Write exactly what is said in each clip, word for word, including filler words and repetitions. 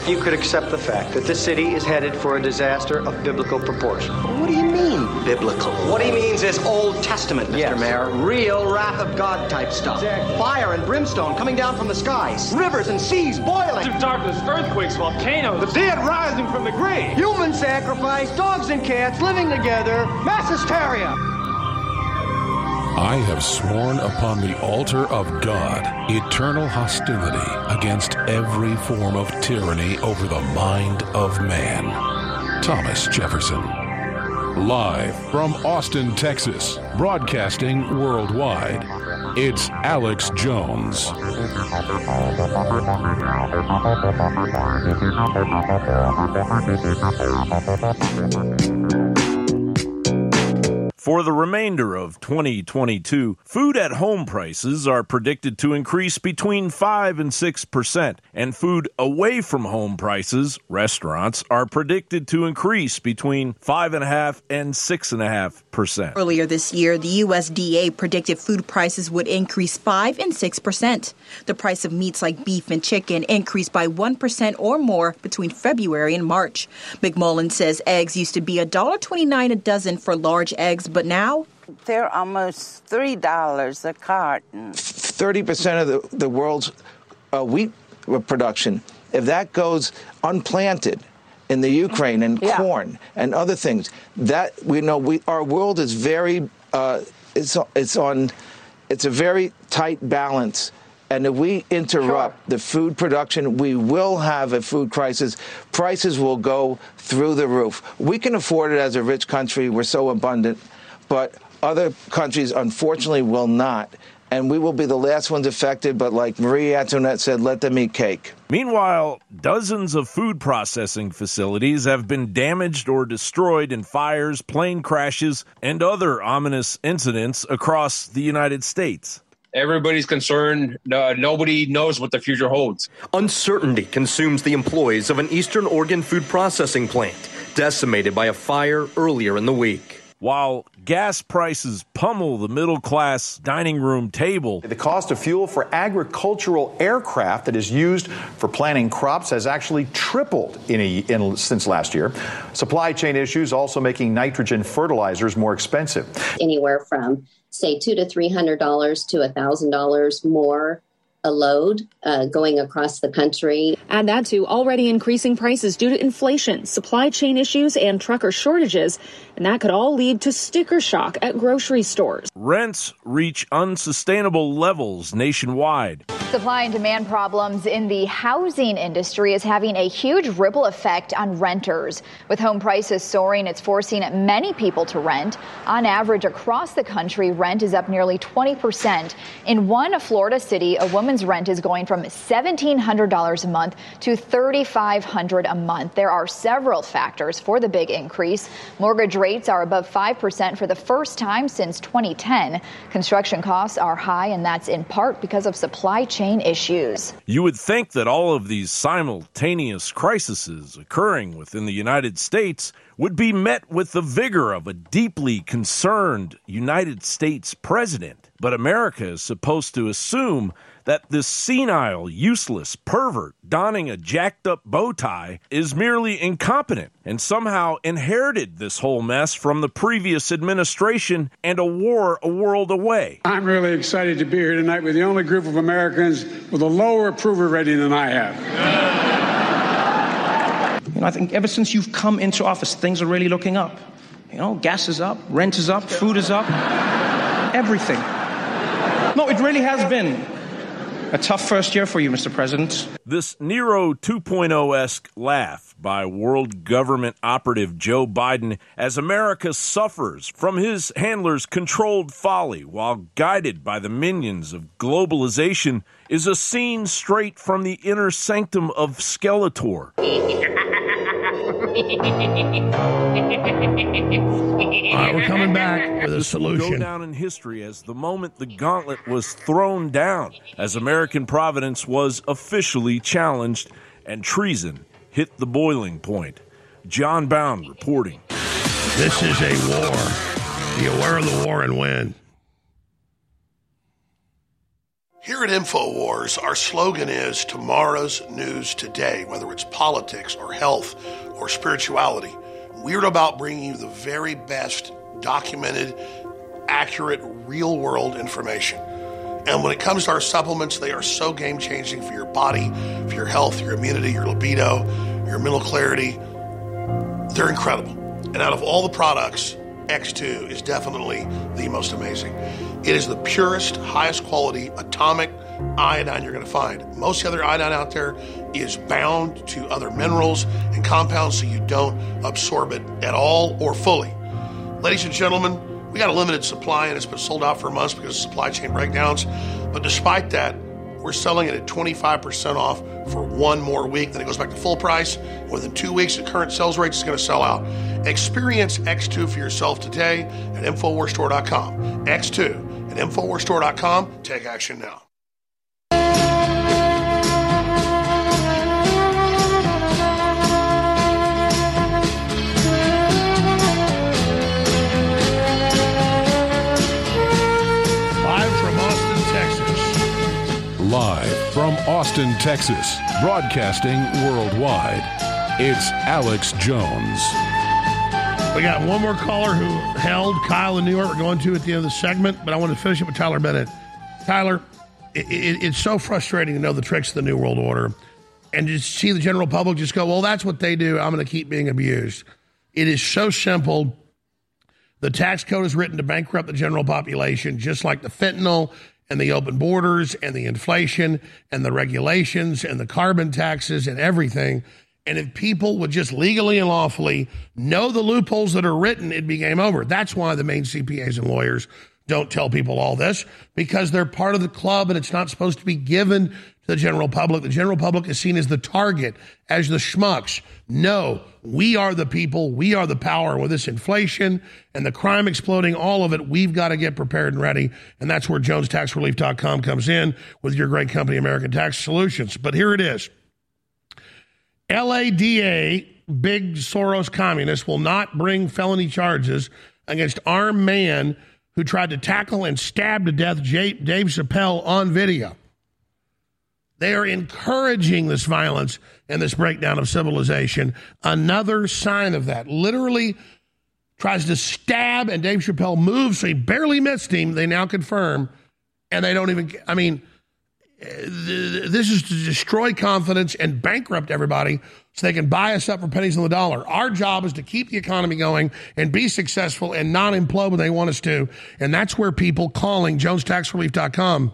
you could accept the fact that this city is headed for a disaster of biblical proportion. What do you mean, biblical? What he means is Old Testament, Mister Yes. Mayor. Real wrath of God type stuff. Exactly. Fire and brimstone coming down from the skies. Rivers and seas boiling. Darkness, earthquakes, volcanoes. The dead rising from the grave. Human sacrifice, dogs and cats living together. Mass hysteria. I have sworn upon the altar of God eternal hostility against every form of tyranny over the mind of man. Thomas Jefferson. Live from Austin, Texas, broadcasting worldwide, it's Alex Jones. For the remainder of twenty twenty-two, food at home prices are predicted to increase between five and six percent, and food away from home prices, restaurants, are predicted to increase between five point five and six point five percent. Earlier this year, the U S D A predicted food prices would increase five and six percent. The price of meats like beef and chicken increased by one percent or more between February and March. McMullen says eggs used to be one dollar and twenty-nine cents a dozen for large eggs, but now they're almost three dollars a carton. thirty percent of the, the world's uh, wheat production, if that goes unplanted in the Ukraine and yeah. corn and other things, that we know we our world is very uh, it's it's on it's a very tight balance. And if we interrupt sure. the food production, we will have a food crisis. Prices will go through the roof. We can afford it as a rich country. We're so abundant. But other countries, unfortunately, will not. And we will be the last ones affected. But like Marie Antoinette said, let them eat cake. Meanwhile, dozens of food processing facilities have been damaged or destroyed in fires, plane crashes, and other ominous incidents across the United States. Everybody's concerned. Uh, nobody knows what the future holds. Uncertainty consumes the employees of an Eastern Oregon food processing plant, decimated by a fire earlier in the week. While gas prices pummel the middle-class dining room table, the cost of fuel for agricultural aircraft that is used for planting crops has actually tripled in, a, in since last year. Supply chain issues also making nitrogen fertilizers more expensive. Anywhere from, say, two to three hundred dollars to a thousand dollars more a load uh, going across the country. Add that to already increasing prices due to inflation, supply chain issues, and trucker shortages, and that could all lead to sticker shock at grocery stores. Rents reach unsustainable levels nationwide. Supply and demand problems in the housing industry is having a huge ripple effect on renters. With home prices soaring, it's forcing many people to rent. On average, across the country, rent is up nearly twenty percent. In one Florida city, a woman's rent is going from seventeen hundred dollars a month to thirty-five hundred dollars a month. There are several factors for the big increase. Mortgage rates are above five percent for the first time since twenty ten. Construction costs are high, and that's in part because of supply chain issues. You would think that all of these simultaneous crises occurring within the United States would be met with the vigor of a deeply concerned United States president. But America is supposed to assume that this senile, useless pervert donning a jacked-up bow tie is merely incompetent and somehow inherited this whole mess from the previous administration and a war a world away. I'm really excited to be here tonight with the only group of Americans with a lower approval rating than I have. You know, I think ever since you've come into office, things are really looking up. You know, gas is up, rent is up, food is up, everything. No, it really has been a tough first year for you, Mister President. This Nero two point oh-esque laugh by world government operative Joe Biden as America suffers from his handlers' controlled folly while guided by the minions of globalization is a scene straight from the inner sanctum of Skeletor. All right, we're coming back with a solution. Go down in history as the moment the gauntlet was thrown down, as American providence was officially challenged and treason hit the boiling point. John Bound reporting. This is a war. Be aware of the war and win. Here at InfoWars, our slogan is tomorrow's news today, whether it's politics or health or spirituality. We're about bringing you the very best documented, accurate, real-world information. And when it comes to our supplements, they are so game-changing for your body, for your health, your immunity, your libido, your mental clarity. They're incredible. And out of all the products, X two is definitely the most amazing. It is the purest, highest quality atomic iodine you're going to find. Most of the other iodine out there is bound to other minerals and compounds, so you don't absorb it at all or fully. Ladies and gentlemen, we got a limited supply and it's been sold out for months because of supply chain breakdowns. But despite that, we're selling it at twenty-five percent off for one more week. Then it goes back to full price. Within two weeks at current sales rates, it's going to sell out. Experience X two for yourself today at Infowars Store dot com. X two at Infowars Store dot com. Take action now. Live from Austin, Texas, broadcasting worldwide, it's Alex Jones. We got one more caller who held, Kyle in New York, we're going to at the end of the segment, but I want to finish it with Tyler Bennett. Tyler, it, it, it's so frustrating to know the tricks of the New World Order and just see the general public just go, well, that's what they do. I'm going to keep being abused. It is so simple. The tax code is written to bankrupt the general population, just like the fentanyl and the open borders and the inflation and the regulations and the carbon taxes and everything. And if people would just legally and lawfully know the loopholes that are written, it'd be game over. That's why the main C P As and lawyers don't tell people all this, because they're part of the club and it's not supposed to be given to the general public. The general public is seen as the target, as the schmucks. No, we are the people. We are the power. With this inflation and the crime exploding, all of it, we've got to get prepared and ready. And that's where Jones Tax Relief dot com comes in with your great company, American Tax Solutions. But here it is. L A D A, big Soros communist, will not bring felony charges against armed man who tried to tackle and stab to death Dave Chappelle on video. They are encouraging this violence and this breakdown of civilization. Another sign of that. Literally tries to stab, and Dave Chappelle moves, so he barely missed him. They now confirm, and they don't even, I mean, this is to destroy confidence and bankrupt everybody so they can buy us up for pennies on the dollar. Our job is to keep the economy going and be successful and not implode when they want us to. And that's where people calling Jones Tax Relief dot com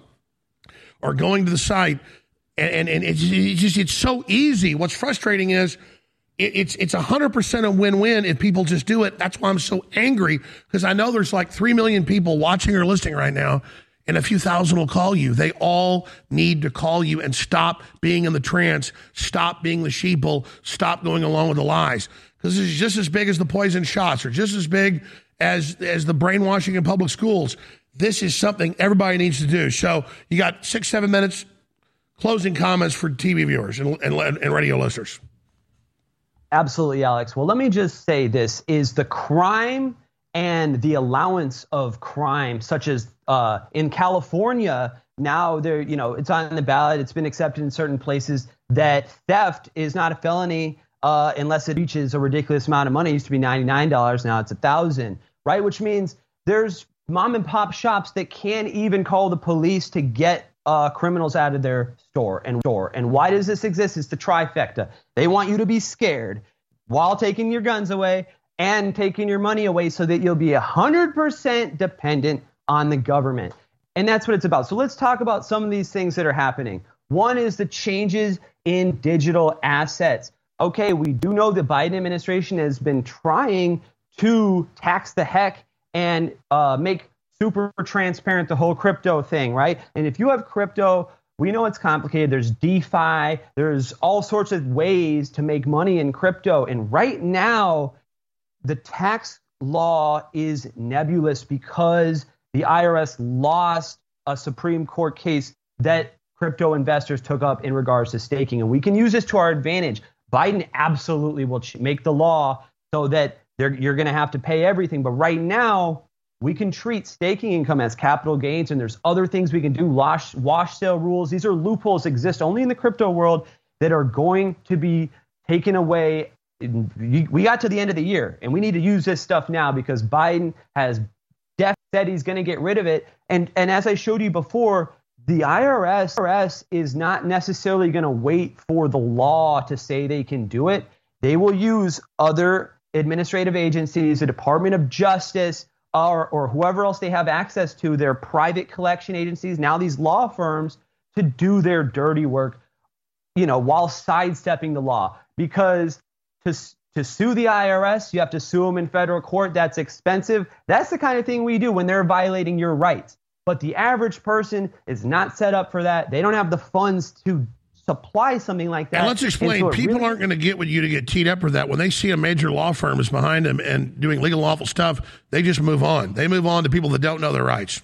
or going to the site. And, and, and it's, it's just, it's so easy. What's frustrating is it, it's it's one hundred percent a win-win if people just do it. That's why I'm so angry, because I know there's like three million people watching or listening right now, and a few thousand will call you. They all need to call you and stop being in the trance, stop being the sheeple, stop going along with the lies. Because this is just as big as the poison shots, or just as big as, as the brainwashing in public schools. This is something everybody needs to do. So you got six, seven minutes. Closing comments for T V viewers and, and, and radio listeners. Absolutely, Alex. Well, let me just say this is the crime and the allowance of crime, such as uh, in California, now there, you know, it's on the ballot. It's been accepted in certain places that theft is not a felony uh, unless it reaches a ridiculous amount of money. It used to be ninety-nine dollars. Now it's a thousand, right? Which means there's mom and pop shops that can't even call the police to get Uh, criminals out of their store and store. And why does this exist? It's the trifecta. They want you to be scared while taking your guns away and taking your money away so that you'll be one hundred percent dependent on the government. And that's what it's about. So let's talk about some of these things that are happening. One is the changes in digital assets. Okay, we do know the Biden administration has been trying to tax the heck and uh, make super transparent, the whole crypto thing, right? And if you have crypto, we know it's complicated. There's DeFi. There's all sorts of ways to make money in crypto. And right now, the tax law is nebulous because the I R S lost a Supreme Court case that crypto investors took up in regards to staking. And we can use this to our advantage. Biden absolutely will make the law so that they're, you're going to have to pay everything. But right now, we can treat staking income as capital gains, and there's other things we can do, wash, wash sale rules. These are loopholes that exist only in the crypto world that are going to be taken away. We got to the end of the year, and we need to use this stuff now because Biden has def said he's going to get rid of it. And, and as I showed you before, the I R S, I R S is not necessarily going to wait for the law to say they can do it. They will use other administrative agencies, the Department of Justice, or, or whoever else they have access to, their private collection agencies, now these law firms, to do their dirty work, you know, while sidestepping the law. Because to to sue the I R S, you have to sue them in federal court. That's expensive. That's the kind of thing we do when they're violating your rights. But the average person is not set up for that. They don't have the funds to supply something like that. And let's explain. And so people really- aren't going to get with you to get teed up for that. When they see a major law firm is behind them and doing legal lawful stuff, they just move on. They move on to people that don't know their rights.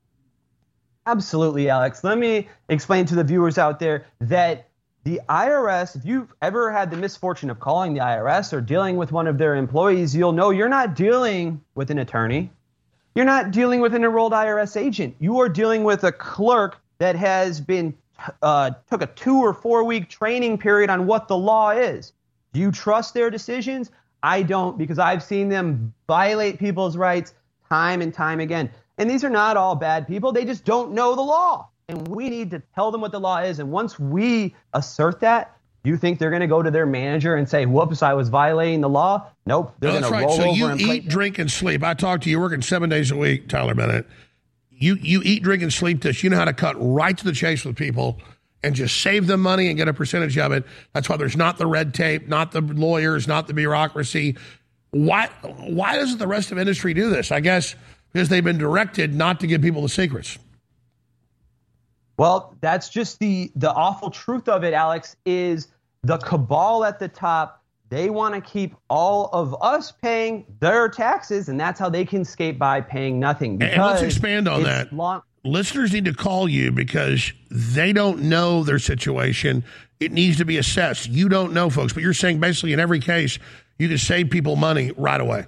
Absolutely, Alex. Let me explain to the viewers out there that the I R S, if you've ever had the misfortune of calling the I R S or dealing with one of their employees, you'll know you're not dealing with an attorney. You're not dealing with an enrolled I R S agent. You are dealing with a clerk that has been uh, took a two or four week training period on what the law is. Do you trust their decisions? I don't, because I've seen them violate people's rights time and time again. And these are not all bad people. They just don't know the law. And we need to tell them what the law is. And once we assert that, you think they're going to go to their manager and say, whoops, I was violating the law? Nope. They're no, going right. to roll so over you and eat, play- drink, and sleep. I talked to you working seven days a week, Tyler Bennett. You you eat, drink, and sleep this. You know how to cut right to the chase with people and just save them money and get a percentage of it. That's why there's not the red tape, not the lawyers, not the bureaucracy. Why, why doesn't the rest of industry do this? I guess because they've been directed not to give people the secrets. Well, that's just the the awful truth of it, Alex, is the cabal at the top. They want to keep all of us paying their taxes, and that's how they can skate by paying nothing. And let's expand on that. Long- Listeners need to call you because they don't know their situation. It needs to be assessed. You don't know, folks, but you're saying basically in every case, you can save people money right away.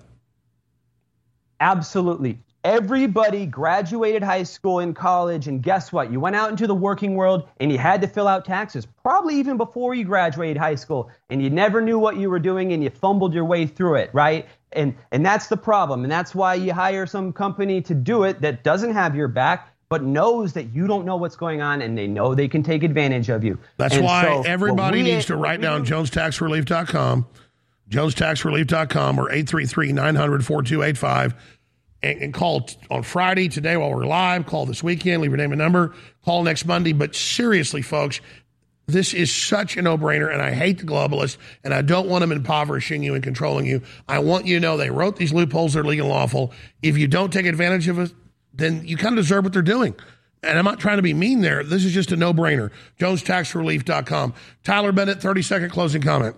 Absolutely. Everybody graduated high school and college, and guess what? You went out into the working world and you had to fill out taxes, probably even before you graduated high school, and you never knew what you were doing and you fumbled your way through it, right? And and that's the problem, and that's why you hire some company to do it that doesn't have your back, but knows that you don't know what's going on, and they know they can take advantage of you. That's and why so, everybody we, needs to write down jones tax relief dot com, jones tax relief dot com, or eight three three, nine hundred, four two eight five. And, and call t- on Friday, today while we're live. Call this weekend. Leave your name and number. Call next Monday. But seriously, folks, this is such a no-brainer, and I hate the globalists, and I don't want them impoverishing you and controlling you. I want you to know they wrote these loopholes. They're legal and lawful. If you don't take advantage of it, then you kind of deserve what they're doing. And I'm not trying to be mean there. This is just a no-brainer. jones tax relief dot com. Tyler Bennett, thirty-second closing comment.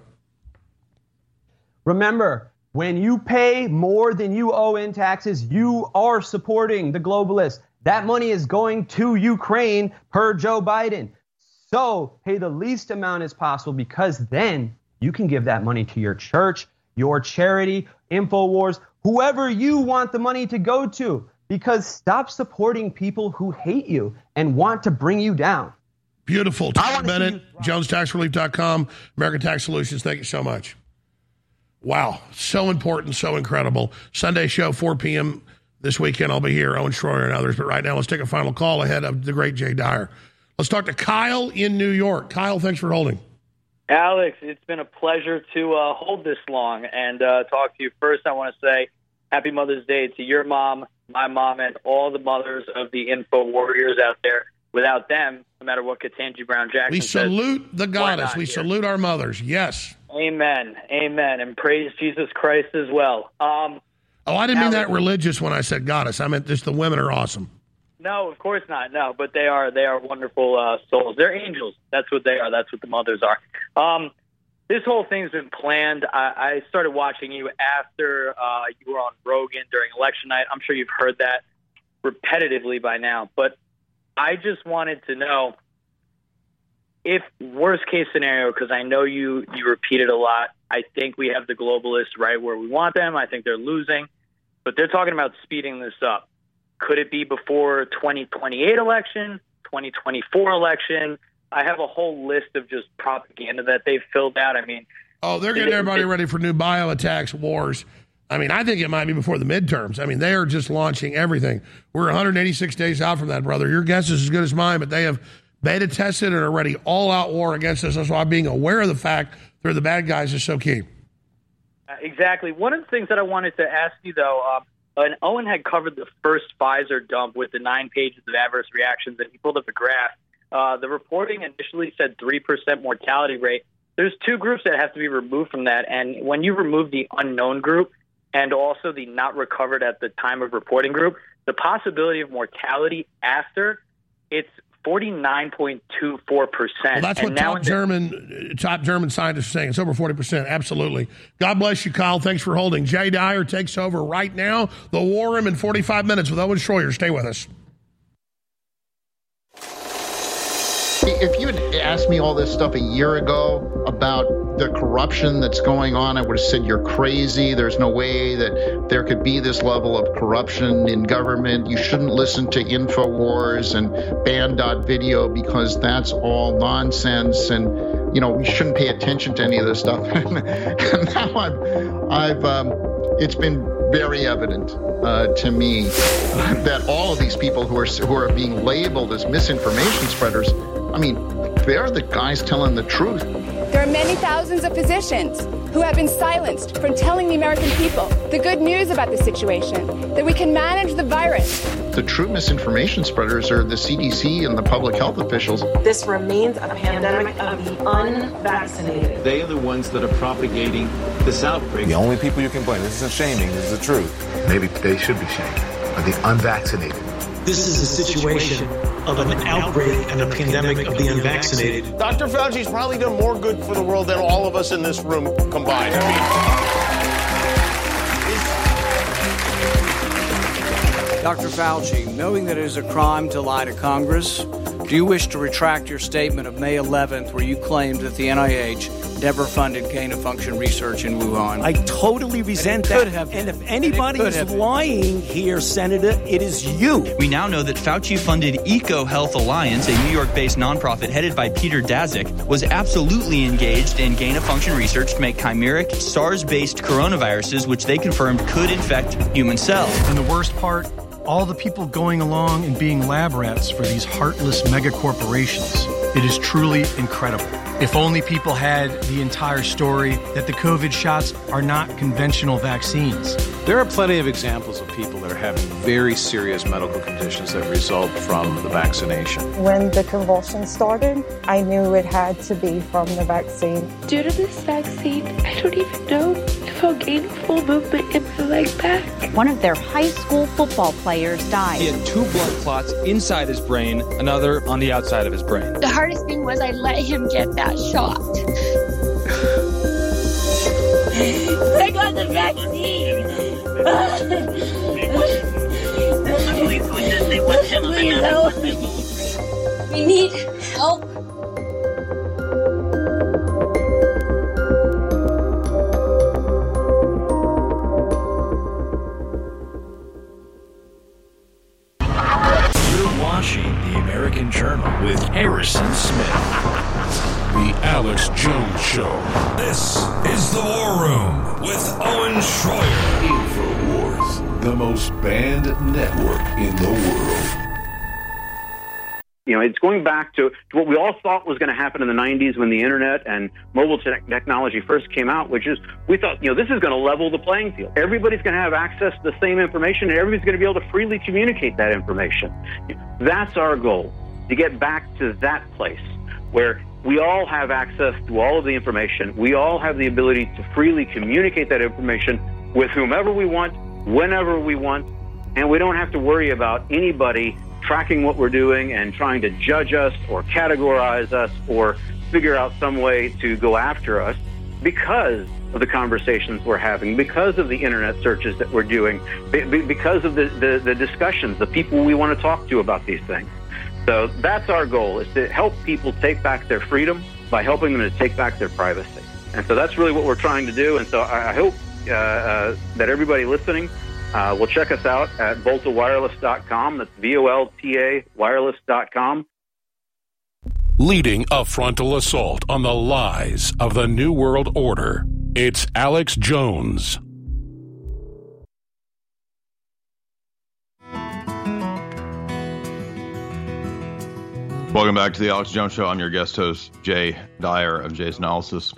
Remember, when you pay more than you owe in taxes, you are supporting the globalists. That money is going to Ukraine per Joe Biden. So pay the least amount as possible, because then you can give that money to your church, your charity, InfoWars, whoever you want the money to go to. Because stop supporting people who hate you and want to bring you down. Beautiful. Tyler Bennett, jones tax relief dot com, American Tax Solutions. Thank you so much. Wow. So important, so incredible. Sunday show, four p.m. this weekend. I'll be here, Owen Schroyer and others. But right now, let's take a final call ahead of the great Jay Dyer. Let's talk to Kyle in New York. Kyle, thanks for holding. Alex, it's been a pleasure to uh, hold this long and uh, talk to you. First, I want to say happy Mother's Day to your mom, my mom, and all the mothers of the Info Warriors out there. Without them, no matter what Ketanji Brown Jackson We says, salute the goddess. We here. salute our mothers. Yes. Amen. Amen. And praise Jesus Christ as well. Um, oh, I didn't now, mean that religious when I said goddess. I meant just the women are awesome. No, of course not. No, but they are they are wonderful uh, souls. They're angels. That's what they are. That's what the mothers are. Um, this whole thing's been planned. I, I started watching you after uh, you were on Rogan during election night. I'm sure you've heard that repetitively by now. But I just wanted to know if worst case scenario, because I know you, you repeat it a lot, I think we have the globalists right where we want them. I think they're losing. But they're talking about speeding this up. Could it be before twenty twenty-eight election, twenty twenty-four election? I have a whole list of just propaganda that they've filled out. I mean, oh, they're getting everybody ready for new bio attacks, wars. I mean, I think it might be before the midterms. I mean, they are just launching everything. We're one hundred eighty-six days out from that, brother. Your guess is as good as mine, but they have beta tested and are ready all-out war against us. That's why being aware of the fact they're the bad guys is so key. Uh, exactly. One of the things that I wanted to ask you, though, um, and Owen had covered the first Pfizer dump with the nine pages of adverse reactions, and he pulled up a graph. Uh, the reporting initially said three percent mortality rate. There's two groups that have to be removed from that, and when you remove the unknown group, and also the not recovered at the time of reporting group, the possibility of mortality after, it's forty-nine point two four percent. Well, that's what top German, top German scientists are saying. It's over forty percent. Absolutely. God bless you, Kyle. Thanks for holding. Jay Dyer takes over right now. The War Room in forty-five minutes with Owen Schroyer. Stay with us. If you had asked me all this stuff a year ago about the corruption that's going on, I would have said you're crazy. There's no way that there could be this level of corruption in government. You shouldn't listen to InfoWars and Band.video because that's all nonsense. And, you know, we shouldn't pay attention to any of this stuff. And now I've, I've um, it's been very evident uh, to me that all of these people who are who are being labeled as misinformation spreaders, I mean, they're the guys telling the truth. There are many thousands of physicians who have been silenced from telling the American people the good news about the situation, that we can manage the virus. The true misinformation spreaders are the C D C and the public health officials. This remains a pandemic of the unvaccinated. They are the ones that are propagating this outbreak. The only people you can blame, this isn't shaming, this is the truth. Maybe they should be shamed, are the unvaccinated. This is a situation of an outbreak and a pandemic of the unvaccinated. Doctor Fauci's probably done more good for the world than all of us in this room combined. I mean, Doctor Fauci, knowing that it is a crime to lie to Congress, do you wish to retract your statement of May eleventh where you claimed that the N I H never funded gain-of-function research in Wuhan? I totally resent that. Have and if anybody is lying here, Senator, it is you. We now know that Fauci-funded EcoHealth Alliance, a New York-based nonprofit headed by Peter Daszak, was absolutely engaged in gain-of-function research to make chimeric SARS-based coronaviruses, which they confirmed could infect human cells. And the worst part, all the people going along and being lab rats for these heartless mega corporations. It is truly incredible. If only people had the entire story that the COVID shots are not conventional vaccines. There are plenty of examples of people that are having very serious medical conditions that result from the vaccination. When the convulsions started, I knew it had to be from the vaccine. Due to this vaccine, I don't even know if I'll gain full movement in my leg back. One of their high school football players died. He had two blood clots inside his brain, another on the outside of his brain. The hardest thing was I let him get that shot. I got the vaccine. Please help me. We need help. You're watching The American Journal with Harrison Smith. The Alex Jones Show. This is The War Room with Owen Schroyer. InfoWars, the most banned network in the world. You know, it's going back to, to what we all thought was going to happen in the nineties when the internet and mobile te- technology first came out, which is we thought, you know, this is going to level the playing field. Everybody's going to have access to the same information, and everybody's going to be able to freely communicate that information. That's our goal, to get back to that place where we all have access to all of the information. We all have the ability to freely communicate that information with whomever we want, whenever we want, and we don't have to worry about anybody tracking what we're doing and trying to judge us or categorize us or figure out some way to go after us because of the conversations we're having, because of the internet searches that we're doing, because of the, the, the discussions, the people we want to talk to about these things. So that's our goal, is to help people take back their freedom by helping them to take back their privacy. And so that's really what we're trying to do. And so I hope uh, uh, that everybody listening Uh, well, check us out at volta wireless dot com. That's V O L T A wireless dot com. Leading a frontal assault on the lies of the New World Order, it's Alex Jones. Welcome back to the Alex Jones Show. I'm your guest host, Jay Dyer of Jay's Analysis.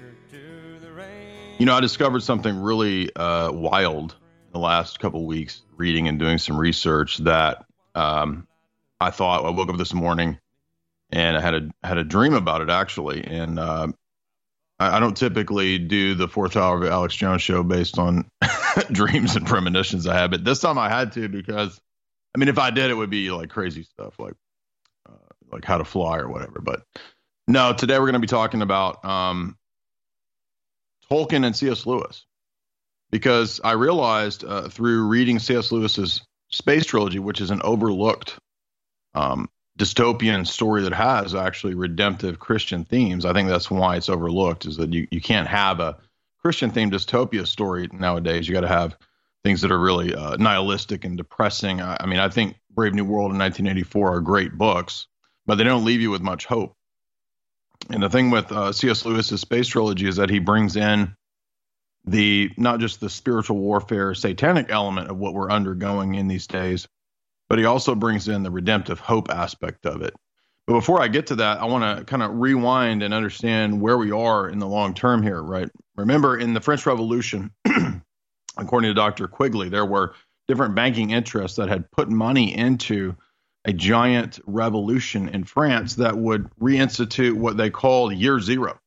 You know, I discovered something really uh, wild in the last couple of weeks, reading and doing some research that um, I thought, I woke up this morning and I had a had a dream about it, actually. And uh, I, I don't typically do the fourth hour of the Alex Jones Show based on dreams and premonitions I have, but this time I had to, because, I mean, if I did, it would be like crazy stuff, like like how to fly or whatever. But no, today we're going to be talking about um, Tolkien and C S. Lewis, because I realized uh, through reading C S. Lewis's Space Trilogy, which is an overlooked um, dystopian story that has actually redemptive Christian themes. I think that's why it's overlooked, is that you, you can't have a Christian themed dystopia story nowadays. You got to have things that are really uh, nihilistic and depressing. I, I mean, I think Brave New World and nineteen eighty-four are great books, but they don't leave you with much hope. And the thing with uh, C S. Lewis's Space Trilogy is that he brings in the, not just the spiritual warfare, satanic element of what we're undergoing in these days, but he also brings in the redemptive hope aspect of it. But before I get to that, I want to kind of rewind and understand where we are in the long term here, right? Remember, in the French Revolution, according to Doctor Quigley, there were different banking interests that had put money into a giant revolution in France that would reinstitute what they called year zero.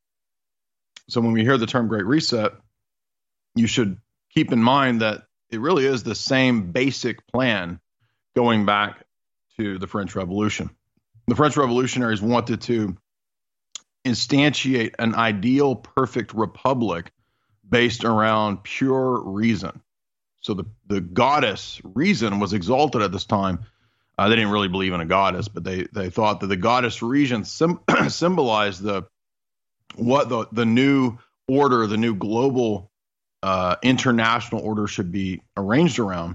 So when we hear the term Great Reset, you should keep in mind that it really is the same basic plan going back to the French Revolution. The French revolutionaries wanted to instantiate an ideal, perfect republic based around pure reason. So the, the goddess reason was exalted at this time. Uh, they didn't really believe in a goddess, but they they thought that the goddess reason sim- symbolized the what the the new order, the new global uh, international order should be arranged around.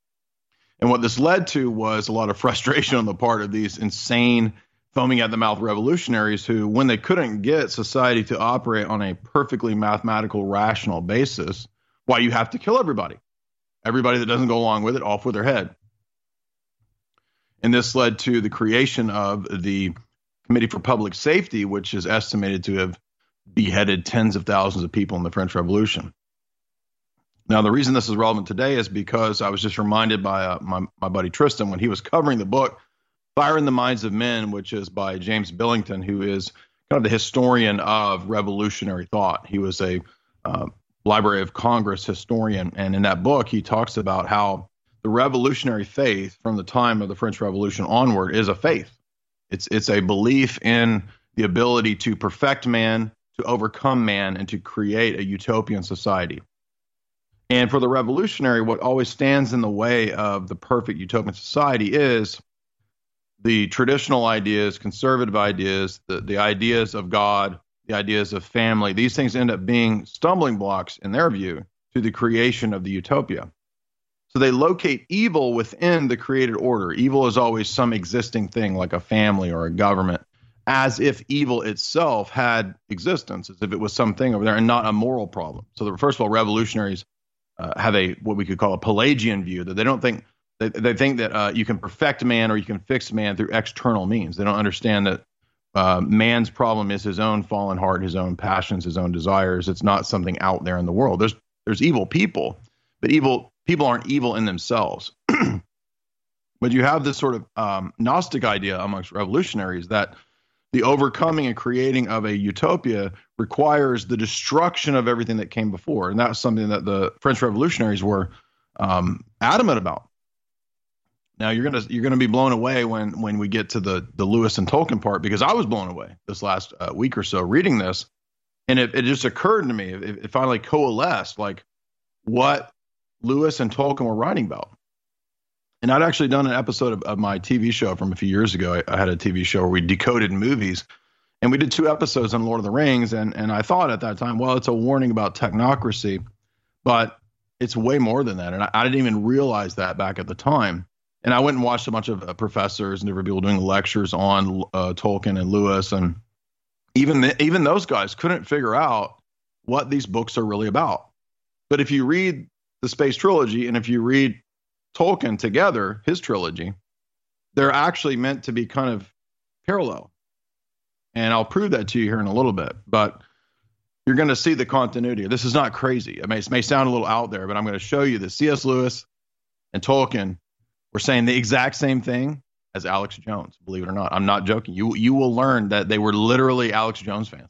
And what this led to was a lot of frustration on the part of these insane, foaming at the mouth revolutionaries who, when they couldn't get society to operate on a perfectly mathematical, rational basis, why you have to kill everybody. Everybody that doesn't go along with it, off with their head. And this led to the creation of the Committee for Public Safety, which is estimated to have beheaded tens of thousands of people in the French Revolution. Now, the reason this is relevant today is because I was just reminded by uh, my, my buddy Tristan when he was covering the book, Fire in the Minds of Men, which is by James Billington, who is kind of the historian of revolutionary thought. He was a uh, Library of Congress historian, and in that book, he talks about how the revolutionary faith from the time of the French Revolution onward is a faith. It's it's a belief in the ability to perfect man, to overcome man, and to create a utopian society. And for the revolutionary, what always stands in the way of the perfect utopian society is the traditional ideas, conservative ideas, the, the ideas of God, the ideas of family. These things end up being stumbling blocks, in their view, to the creation of the utopia. So they locate evil within the created order. Evil is always some existing thing like a family or a government, as if evil itself had existence, as if it was something over there and not a moral problem. So the, first of all, revolutionaries uh, have a what we could call a Pelagian view, that they don't think they, they think that uh, you can perfect man or you can fix man through external means. They don't understand that uh, man's problem is his own fallen heart, his own passions, his own desires. It's not something out there in the world. There's there's evil people, but evil people aren't evil in themselves. But you have this sort of um, Gnostic idea amongst revolutionaries that the overcoming and creating of a utopia requires the destruction of everything that came before. And that's something that the French revolutionaries were um, adamant about. Now you're gonna you're gonna be blown away when when we get to the the Lewis and Tolkien part, because I was blown away this last uh, week or so reading this, and it, it just occurred to me, it, it finally coalesced, like what Lewis and Tolkien were writing about. And I'd actually done an episode of, of my T V show from a few years ago. I, I had a T V show where we decoded movies, and we did two episodes on Lord of the Rings. And, and I thought at that time, well, it's a warning about technocracy. But It's way more than that. And I, I didn't even realize that back at the time. And I went and watched a bunch of uh, professors and different people doing lectures on uh, Tolkien and Lewis. And even the, even those guys couldn't figure out what these books are really about. But if you read the Space Trilogy and if you read Tolkien together, his trilogy, they're actually meant to be kind of parallel. And I'll prove that to you here in a little bit. But you're going to see the continuity. This is not crazy. I mean, it may sound a little out there, but I'm going to show you that C S. Lewis and Tolkien were saying the exact same thing as Alex Jones, believe it or not. I'm not joking. You you will learn that they were literally Alex Jones fans.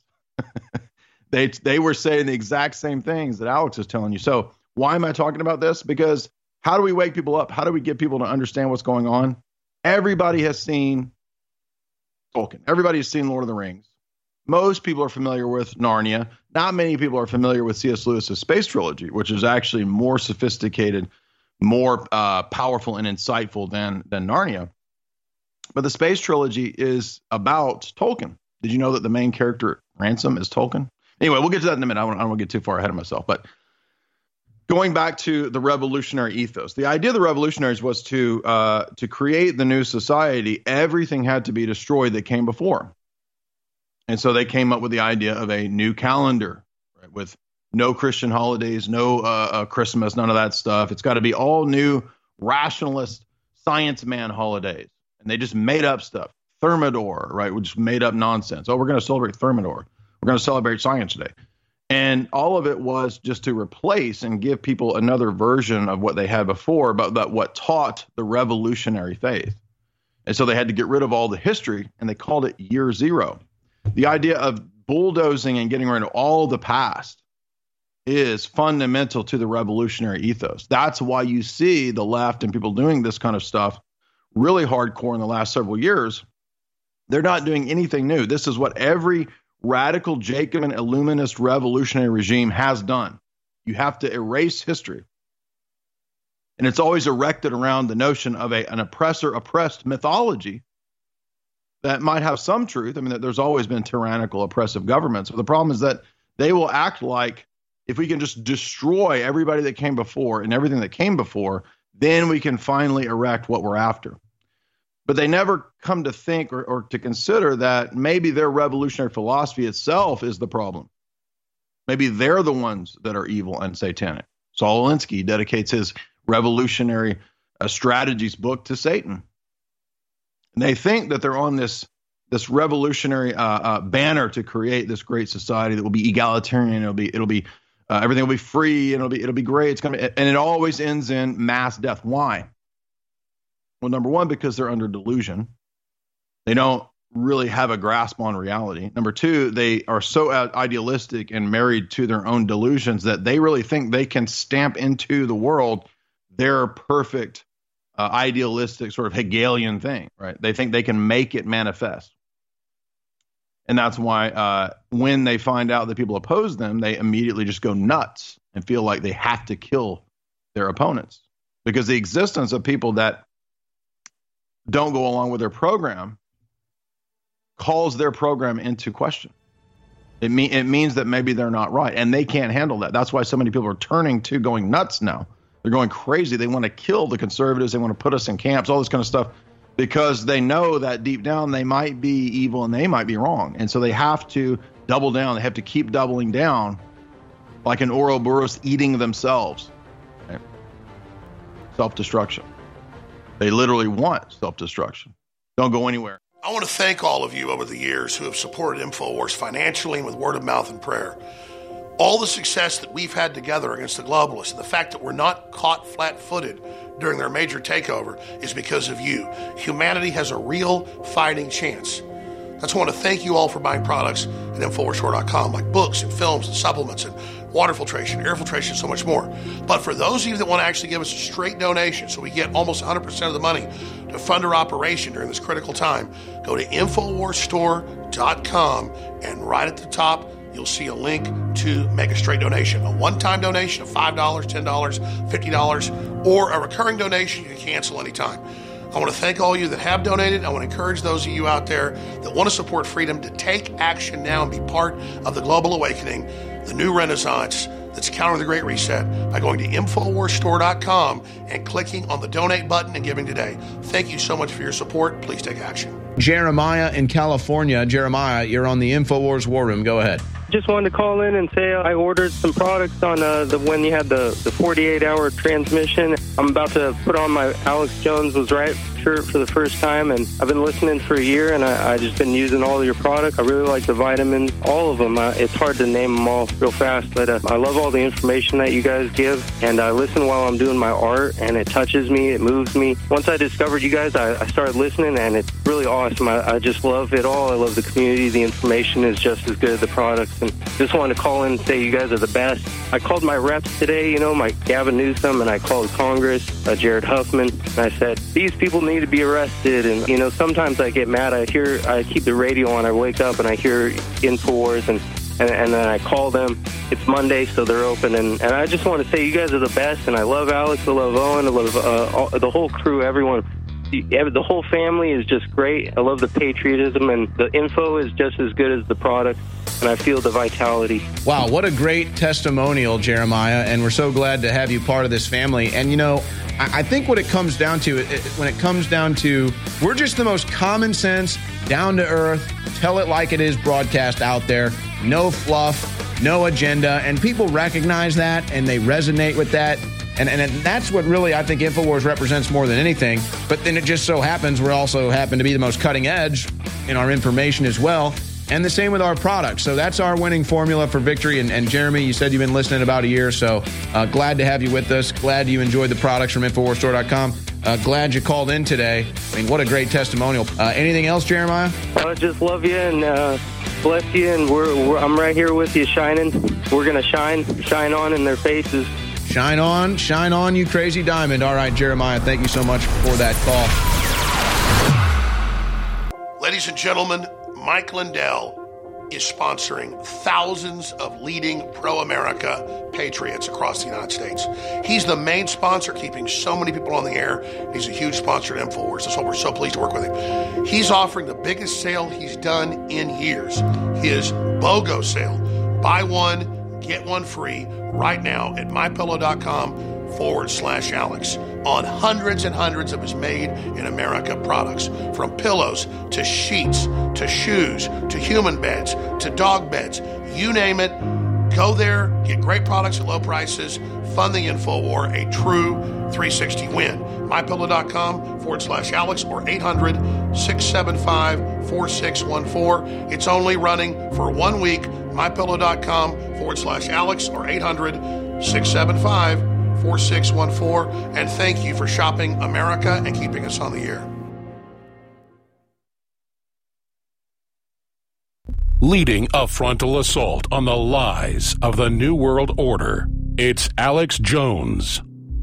they they were saying the exact same things that Alex is telling you. So why am I talking about this? Because how do we wake people up? How do we get people to understand what's going on? Everybody has seen Tolkien. Everybody has seen Lord of the Rings. Most people are familiar with Narnia. Not many people are familiar with C S. Lewis's Space Trilogy, which is actually more sophisticated, more uh, powerful and insightful than than Narnia. But the Space Trilogy is about Tolkien. Did you know that the main character, Ransom, is Tolkien? Anyway, we'll get to that in a minute. I don't, I don't want to get too far ahead of myself. But going back to the revolutionary ethos, the idea of the revolutionaries was to uh, to create the new society. Everything had to be destroyed that came before. And so they came up with the idea of a new calendar, right, with no Christian holidays, no uh, uh, Christmas, none of that stuff. It's got to be all new rationalist science man holidays. And they just made up stuff. Thermidor, right, which made up nonsense. Oh, we're going to celebrate Thermidor. We're going to celebrate Science Day. And all of it was just to replace and give people another version of what they had before, but, but what taught the revolutionary faith. And so they had to get rid of all the history, and they called it Year Zero. The idea of bulldozing and getting rid of all the past is fundamental to the revolutionary ethos. That's why you see the left and people doing this kind of stuff really hardcore in the last several years. They're not doing anything new. This is what every radical Jacobin Illuminist revolutionary regime has done. You have to erase history. And it's always erected around the notion of a, an oppressor-oppressed mythology that might have some truth. I mean, there's always been tyrannical, oppressive governments. But the problem is that they will act like if we can just destroy everybody that came before and everything that came before, then we can finally erect what we're after. But they never come to think or, or to consider that maybe their revolutionary philosophy itself is the problem. Maybe they're the ones that are evil and satanic. Saul Alinsky dedicates his revolutionary uh, strategies book to Satan. And they think that they're on this, this revolutionary uh, uh, banner to create this great society that will be egalitarian. It'll be, it'll be, uh, everything will be free, and it'll be, it'll be great. It's gonna be, and it always ends in mass death. Why? Well, number one, because they're under delusion. They don't really have a grasp on reality. Number two, they are so idealistic and married to their own delusions that they really think they can stamp into the world their perfect, uh, idealistic sort of Hegelian thing, right? They think they can make it manifest. And that's why uh, when they find out that people oppose them, they immediately just go nuts and feel like they have to kill their opponents. Because the existence of people that don't go along with their program calls their program into question. It, mean, it means that maybe they're not right, and they can't handle that. That's why so many people are turning to going nuts now. They're going crazy. They want to kill the conservatives. They want to put us in camps, all this kind of stuff, because they know that deep down they might be evil and they might be wrong. And so they have to double down. They have to keep doubling down like an Ouroboros eating themselves. Right? Self-destruction. They literally want self-destruction. Don't go anywhere. I want to thank all of you over the years who have supported InfoWars financially and with word of mouth and prayer. All the success that we've had together against the globalists and the fact that we're not caught flat-footed during their major takeover is because of you. Humanity has a real fighting chance. That's why I want to thank you all for buying products at Infowars Store dot com, like books and films and supplements and water filtration, air filtration, so much more. But for those of you that want to actually give us a straight donation so we get almost one hundred percent of the money to fund our operation during this critical time, go to Infowars Store dot com, and right at the top, you'll see a link to make a straight donation. A one-time donation of five dollars, ten dollars, fifty dollars, or a recurring donation you can cancel anytime. I want to thank all of you that have donated. I want to encourage those of you out there that want to support freedom to take action now and be part of the global awakening, the new renaissance, that's countering the Great Reset by going to infowars store dot com and clicking on the donate button and giving today. Thank you so much for your support. Please take action. Jeremiah in California. Jeremiah, you're on the InfoWars War Room. Go ahead. Just wanted to call in and say I ordered some products on uh, the when you had the, the forty-eight hour transmission. I'm about to put on my Alex Jones Was Right shirt for the first time, and I've been listening for a year, and I, I just been using all of your products. I really like the vitamins, all of them. Uh, it's hard to name them all real fast, but uh, I love all the information that you guys give, and I listen while I'm doing my art, and it touches me, it moves me. Once I discovered you guys, I, I started listening, and it's really awesome. I, I just love it all. I love the community. The information is just as good as the products, and just wanted to call in and say you guys are the best. I called my reps today, you know, my Gavin Newsom, and I called Congress, uh, Jared Huffman, and I said, these people need to be arrested. And, you know, sometimes I get mad. I hear, I keep the radio on. I wake up and I hear InfoWars, and, and, and then I call them. It's Monday, so they're open. And, and I just want to say you guys are the best, and I love Alex, I love Owen, I love uh, all, the whole crew, everyone. The whole family is just great. I love the patriotism, and the info is just as good as the product, and I feel the vitality. Wow, what a great testimonial, Jeremiah, and we're so glad to have you part of this family. And, you know, I, I think what it comes down to, it, when it comes down to, we're just the most common sense, down-to-earth, tell it like it is broadcast out there. No fluff, no agenda, and people recognize that, and they resonate with that. And, and that's what really I think InfoWars represents more than anything. But then it just so happens we also happen to be the most cutting edge in our information as well. And the same with our products. So that's our winning formula for victory. And, and Jeremy, you said you've been listening about a year. So uh, glad to have you with us. Glad you enjoyed the products from infowars store dot com. Uh, glad you called in today. I mean, what a great testimonial. Uh, anything else, Jeremiah? I just love you and uh, bless you. And we're, we're, I'm right here with you shining. We're going to shine, shine on in their faces. Shine on, shine on, you crazy diamond. All right, Jeremiah, thank you so much for that call. Ladies and gentlemen, Mike Lindell is sponsoring thousands of leading pro-America patriots across the United States. He's the main sponsor, keeping so many people on the air. He's a huge sponsor at InfoWars. That's why we're so pleased to work with him. He's offering the biggest sale he's done in years, his BOGO sale. Buy one, get one free right now at mypillow.com forward slash Alex on hundreds and hundreds of his made in America products, from pillows to sheets to shoes to human beds to dog beds, you name it. Go there, get great products at low prices, fund the InfoWar, a true three sixty win. mypillow.com forward slash Alex or eight hundred, six seven five, four six one four. It's only running for one week. mypillow.com forward slash Alex or eight hundred, six seven five, four six one four. And thank you for shopping America and keeping us on the air. Leading a frontal assault on the lies of the New World Order, it's Alex Jones.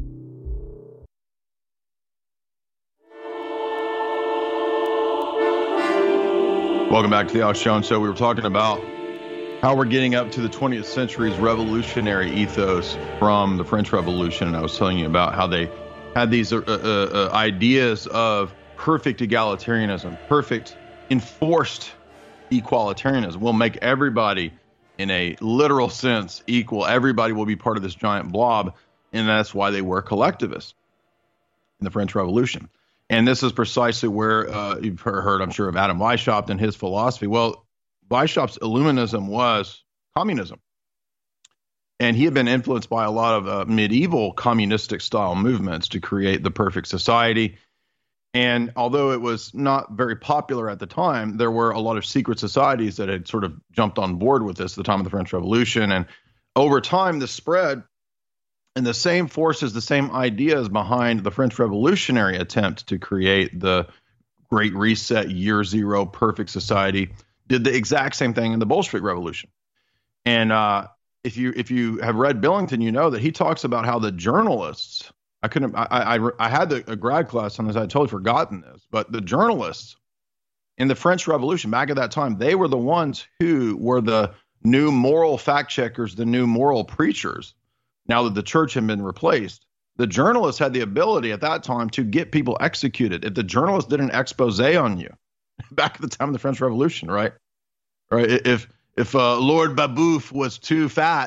Welcome back to the Alex Jones Show. We were talking about how we're getting up to the twentieth century's revolutionary ethos from the French Revolution, and I was telling you about how they had these uh, uh, uh, ideas of perfect egalitarianism, perfect enforced equalitarianism. We'll make everybody, in a literal sense, equal. Everybody will be part of this giant blob, and that's why they were collectivists in the French Revolution. And this is precisely where uh, you've heard, I'm sure, of Adam Weishaupt and his philosophy. Well, Weishaupt's Illuminism was communism. And he had been influenced by a lot of uh, medieval communistic style movements to create the perfect society. And although it was not very popular at the time, there were a lot of secret societies that had sort of jumped on board with this at the time of the French Revolution. And over time, this spread, and the same forces, the same ideas behind the French Revolutionary attempt to create the Great Reset, Year Zero, perfect society, did the exact same thing in the Bolshevik Revolution. And uh, if you if you have read Billington, you know that he talks about how the journalists, I couldn't, I I, I had the, a grad class on this, I had totally forgotten this, but the journalists in the French Revolution back at that time, they were the ones who were the new moral fact checkers, the new moral preachers. Now that the church had been replaced, the journalists had the ability at that time to get people executed. If the journalist did an expose on you, back at the time of the French Revolution, right? Right. If if uh, Lord Babouf was too fat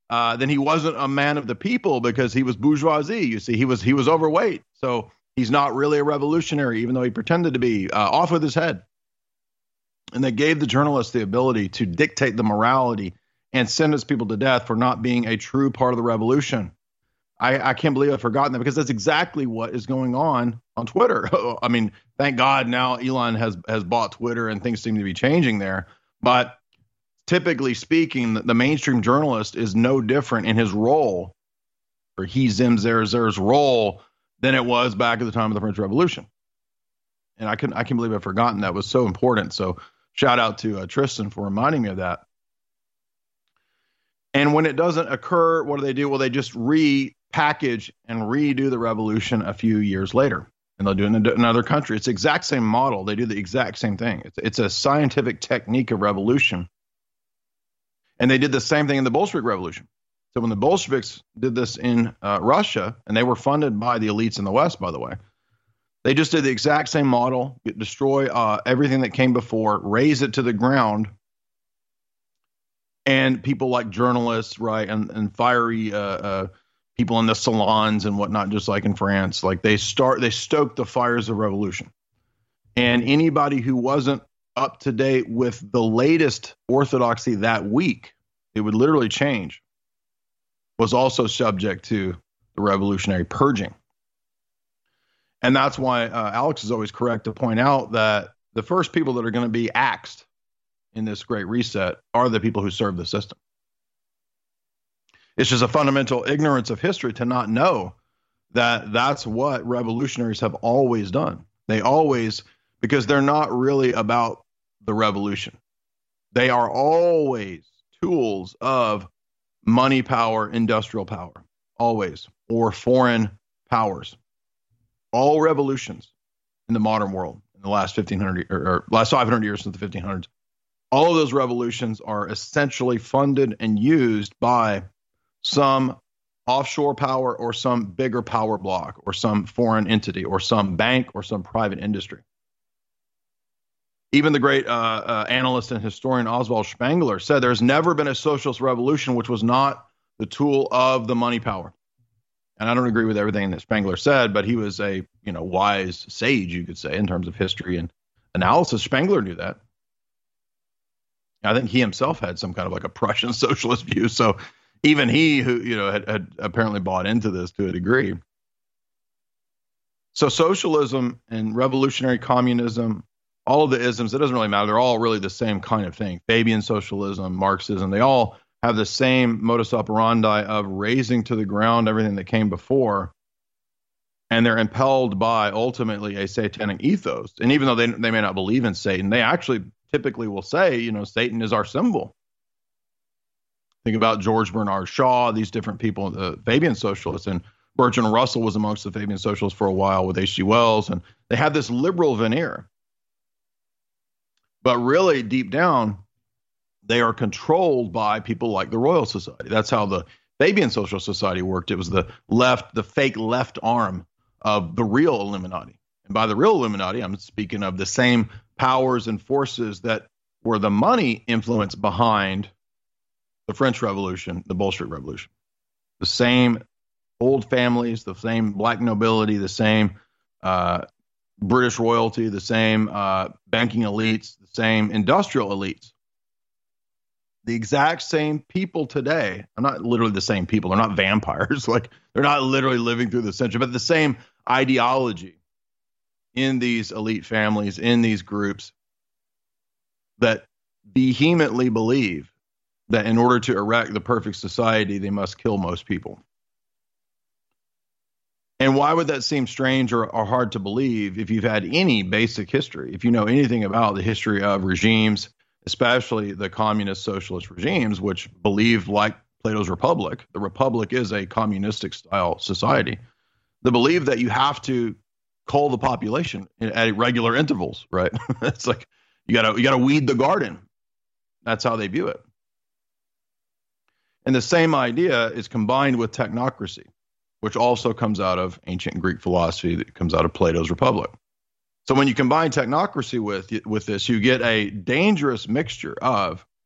uh, then he wasn't a man of the people because he was bourgeoisie. You see, he was he was overweight. So he's not really a revolutionary, even though he pretended to be. Uh, off with his head. And they gave the journalists the ability to dictate the morality and sentence people to death for not being a true part of the revolution. I, I can't believe I've forgotten that, because that's exactly what is going on on Twitter. I mean, thank God now Elon has, has bought Twitter and things seem to be changing there. But typically speaking, the, the mainstream journalist is no different in his role, or he Zim Zer Zer's role, than it was back at the time of the French Revolution. And I can I can believe I've forgotten that was so important. So shout out to uh, Tristan for reminding me of that. And when it doesn't occur, what do they do? Well, they just repackage and redo the revolution a few years later. And they'll do it in another country. It's the exact same model. They do the exact same thing. It's, it's a scientific technique of revolution. And they did the same thing in the Bolshevik Revolution. So when the Bolsheviks did this in uh, Russia, and they were funded by the elites in the West, by the way, they just did the exact same model, destroy uh, everything that came before, raise it to the ground. And people like journalists, right, and, and fiery uh, uh, people in the salons and whatnot, just like in France, like they start, they stoke the fires of revolution. And anybody who wasn't up to date with the latest orthodoxy that week, it would literally change, was also subject to the revolutionary purging. And that's why uh, Alex is always correct to point out that the first people that are going to be axed in this great reset are the people who serve the system. It's just a fundamental ignorance of history to not know that that's what revolutionaries have always done. They always, because they're not really about the revolution. They are always tools of money power, industrial power, always, or foreign powers. All revolutions in the modern world in the last fifteen hundred or, or last five hundred years since the fifteen hundreds, all of those revolutions are essentially funded and used by some offshore power or some bigger power block or some foreign entity or some bank or some private industry. Even the great uh, uh, analyst and historian Oswald Spengler said there's never been a socialist revolution which was not the tool of the money power. And I don't agree with everything that Spengler said, but he was a, you know, wise sage, you could say, in terms of history and analysis. Spengler knew that. I think he himself had some kind of like a Prussian socialist view. So even he, who, you know, had, had apparently bought into this to a degree. So socialism and revolutionary communism, all of the isms, it doesn't really matter. They're all really the same kind of thing. Fabian socialism, Marxism, they all have the same modus operandi of raising to the ground everything that came before. And they're impelled by ultimately a satanic ethos. And even though they they may not believe in Satan, they actually typically will say, you know, Satan is our symbol. Think about George Bernard Shaw, these different people, the Fabian socialists, and Bertrand Russell was amongst the Fabian socialists for a while with H G Wells. And they had this liberal veneer. But really, deep down, they are controlled by people like the Royal Society. That's how the Fabian Social Society worked. It was the left, the fake left arm of the real Illuminati. And by the real Illuminati, I'm speaking of the same powers and forces that were the money influence behind the French Revolution, the Bolshevik Revolution. The same old families, the same black nobility, the same uh, British royalty, the same uh, banking elites, the same industrial elites. The exact same people today. I'm not literally the same people. They're not vampires. Like, they're not literally living through the century, but the same ideology in these elite families, in these groups that vehemently believe that in order to erect the perfect society, they must kill most people. And why would that seem strange or, or hard to believe if you've had any basic history, if you know anything about the history of regimes, especially the communist socialist regimes, which believe, like Plato's Republic, the Republic is a communistic style society, they believe that you have to cull the population at regular intervals, right? It's like you gotta you gotta weed the garden. That's how they view it. And the same idea is combined with technocracy, which also comes out of ancient Greek philosophy, that comes out of Plato's Republic. So when you combine technocracy with with this, you get a dangerous mixture of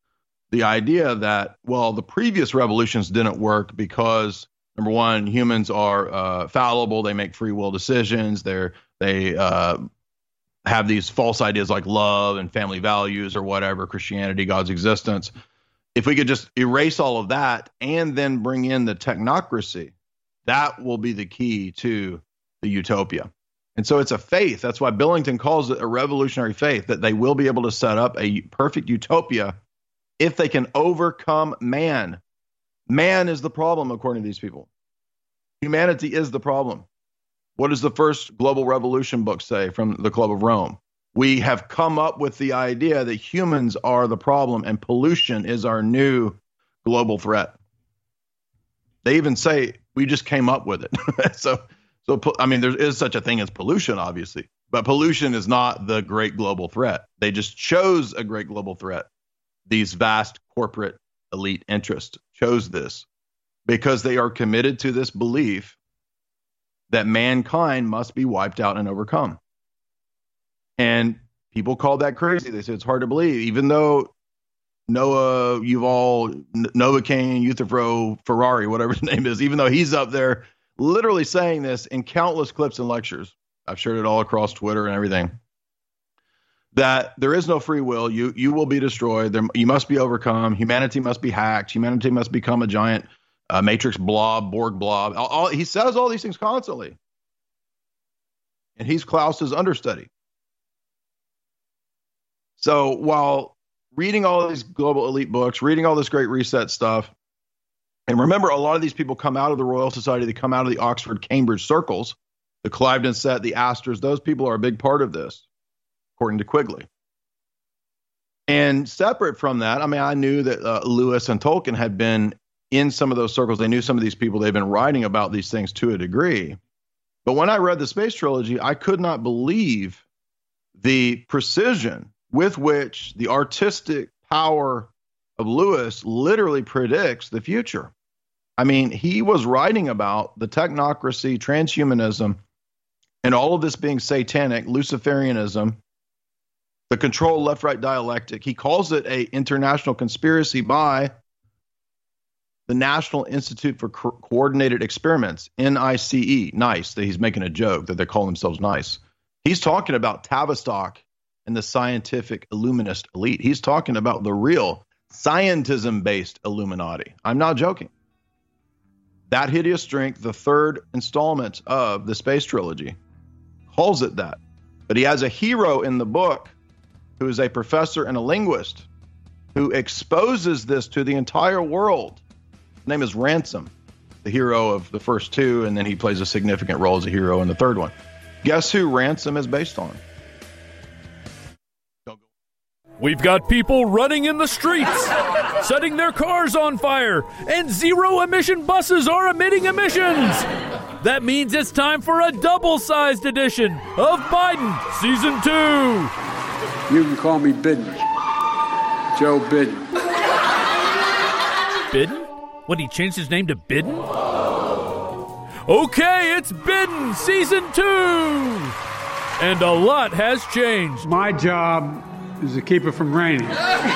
the idea that, well, the previous revolutions didn't work because, number one, humans are uh, fallible. They make free will decisions. They're, they uh, have these false ideas like love and family values or whatever, Christianity, God's existence. If we could just erase all of that and then bring in the technocracy, that will be the key to the utopia. And so it's a faith. That's why Billington calls it a revolutionary faith, that they will be able to set up a perfect utopia if they can overcome man. Man is the problem, according to these people. Humanity is the problem. What does the first global revolution book say from the Club of Rome? We have come up with the idea that humans are the problem and pollution is our new global threat. They even say we just came up with it. so, so I mean, there is such a thing as pollution, obviously, but pollution is not the great global threat. They just chose a great global threat. These vast corporate elite interests chose this because they are committed to this belief that mankind must be wiped out and overcome. And people call that crazy. They say it's hard to believe, even though Noah, Yuval, Novocaine, Euthyphro, Ferrari, whatever his name is, even though he's up there literally saying this in countless clips and lectures. I've shared it all across Twitter and everything. That there is no free will. You you will be destroyed. There, you must be overcome. Humanity must be hacked. Humanity must become a giant uh, matrix blob, Borg blob. All, all, he says all these things constantly. And he's Klaus's understudy. So while reading all these global elite books, reading all this Great Reset stuff, and remember, a lot of these people come out of the Royal Society, they come out of the Oxford, Cambridge circles, the Cliveden set, the Astors, those people are a big part of this, according to Quigley. And separate from that, I mean, I knew that uh, Lewis and Tolkien had been in some of those circles. They knew some of these people. They've been writing about these things to a degree. But when I read the Space Trilogy, I could not believe the precision with which the artistic power of Lewis literally predicts the future. I mean, he was writing about the technocracy, transhumanism, and all of this being satanic, Luciferianism, the control left-right dialectic. He calls it a international conspiracy by the National Institute for Co- Coordinated Experiments, N I C E, NICE, that he's making a joke that they call themselves NICE. He's talking about Tavistock and the scientific Illuminist elite. He's talking about the real scientism-based Illuminati. I'm not joking. That Hideous Strength, the third installment of the Space Trilogy, calls it that. But he has a hero in the book who is a professor and a linguist who exposes this to the entire world. His name is Ransom, the hero of the first two, and then he plays a significant role as a hero in the third one. Guess who Ransom is based on? We've got people running in the streets, setting their cars on fire, and zero-emission buses are emitting emissions. That means it's time for a double-sized edition of Biden Season two. You can call me Biden. Joe Biden. Biden? What, he changed his name to Biden? Okay, it's Biden Season two. And a lot has changed. My job is to keep it from raining.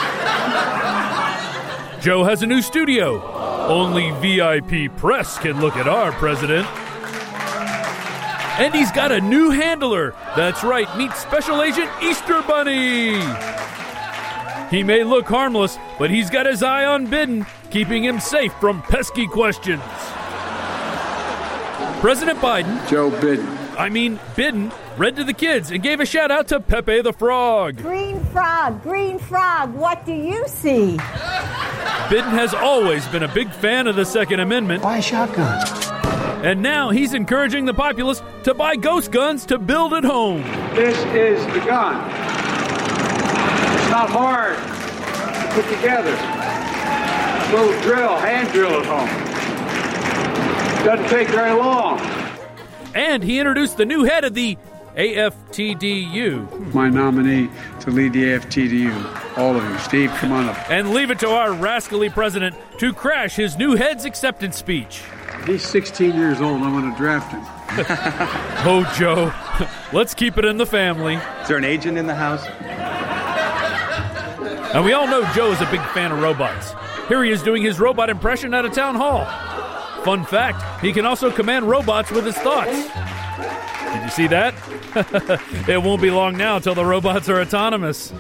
Joe has a new studio. Only V I P press can look at our president. And he's got a new handler. That's right, meet Special Agent Easter Bunny. He may look harmless, but he's got his eye on Biden, keeping him safe from pesky questions. President Biden, Joe Biden. I mean, Biden, read to the kids and gave a shout out to Pepe the Frog. Green frog, green frog, what do you see? Biden has always been a big fan of the Second Amendment. Buy a shotgun. And now he's encouraging the populace to buy ghost guns to build at home. This is the gun. It's not hard to put together. A little drill, hand drill at home. Doesn't take very long. And he introduced the new head of the A F T D U. My nominee to lead the A F T D U. All of you. Steve, come on up. And leave it to our rascally president to crash his new head's acceptance speech. He's sixteen years old. I'm going to draft him. Oh, Joe. Let's keep it in the family. Is there an agent in the house? And we all know Joe is a big fan of robots. Here he is doing his robot impression at a town hall. Fun fact, he can also command robots with his thoughts. Did you see that? It won't be long now till the robots are autonomous.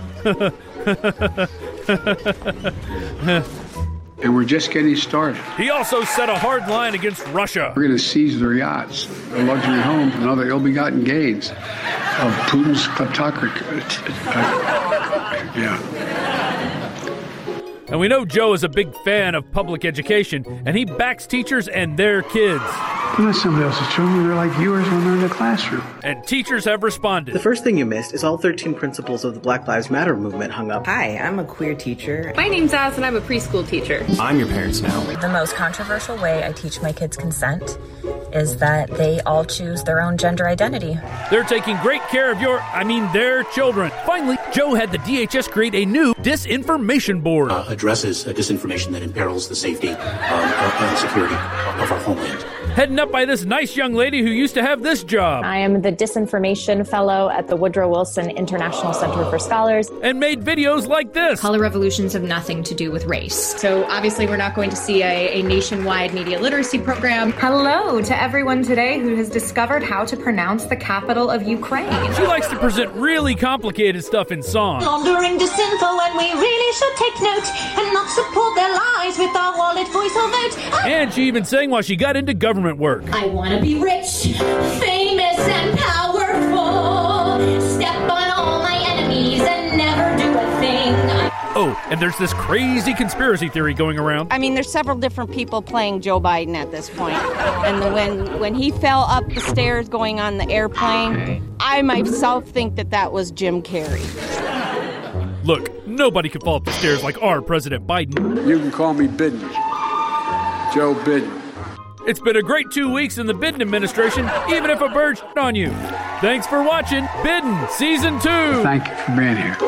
And we're just getting started. He also set a hard line against Russia. We're going to seize their yachts, their luxury homes, and other ill-begotten gains of Putin's kleptocracy. Uh, yeah. And we know Joe is a big fan of public education, and he backs teachers and their kids. They're not somebody else's children. They're like yours when they're in the classroom. And teachers have responded. The first thing you missed is all thirteen principles of the Black Lives Matter movement hung up. Hi, I'm a queer teacher. My name's Az, and I'm a preschool teacher. I'm your parents now. The most controversial way I teach my kids consent is that they all choose their own gender identity. They're taking great care of your, I mean, their children. Finally, Joe had the D H S create a new disinformation board. Uh, addresses uh, disinformation that imperils the safety um, and security of our homeland. Heading up by this nice young lady who used to have this job. I am the Disinformation Fellow at the Woodrow Wilson International Center for Scholars. And made videos like this. Color revolutions have nothing to do with race. So obviously we're not going to see a, a nationwide media literacy program. Hello to everyone today who has discovered how to pronounce the capital of Ukraine. She likes to present really complicated stuff in song. Laundering disinfo, and we really should take note and not support their lies with our wallet, voice, or vote. And she even sang while she got into government work. I want to be rich, famous, and powerful. Step on all my enemies and never do a thing. Oh, and there's this crazy conspiracy theory going around. I mean, there's several different people playing Joe Biden at this point. And the, when, when he fell up the stairs going on the airplane, I myself think that that was Jim Carrey. Look, nobody can fall up the stairs like our President Biden. You can call me Biden. Joe Biden. It's been a great two weeks in the Biden administration, even if a bird shit on you. Thanks for watching Biden Season two. Thank you for being here.